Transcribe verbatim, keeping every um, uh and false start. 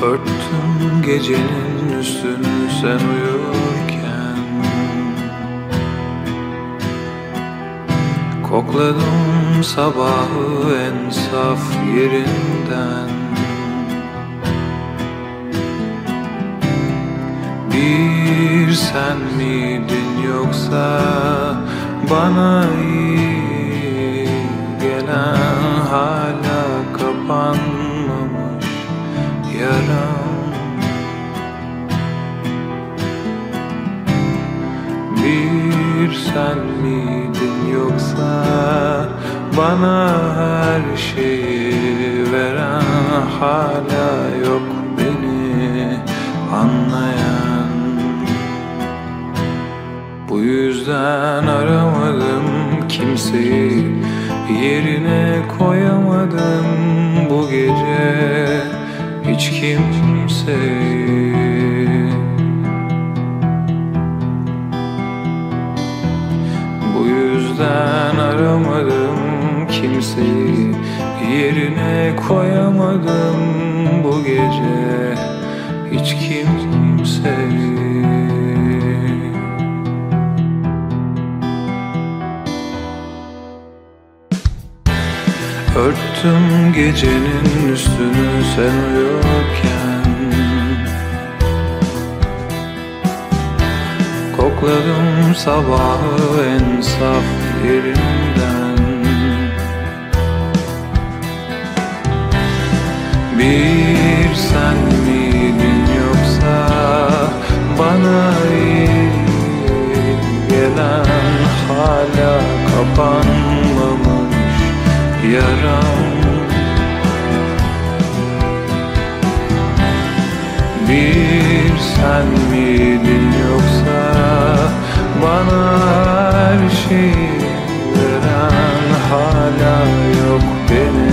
Örttüm gecenin üstünü sen uyurken, kokladım sabahı en saf yerinden. Bir sen miydin yoksa bana iyi gelen, hala kapanmamış yaram? Bir sen miydin yoksa bana her şeyi veren, hala yok beni anlayan? Bu yüzden aramadım kimseyi, yerine koyamadım bu gece hiç kimseyi. Bu yüzden aramadım kimseyi, yerine koyamadım bu gece hiç kimseyi. Örttüm gecenin üstünü sen uyurken, kokladım sabahı en saf yerinden. Bir sen miydin yoksa bana iyi gelen, hala kapanmamış yaram? Bir sen miydin yoksa bana her şeyi veren, hala yok benim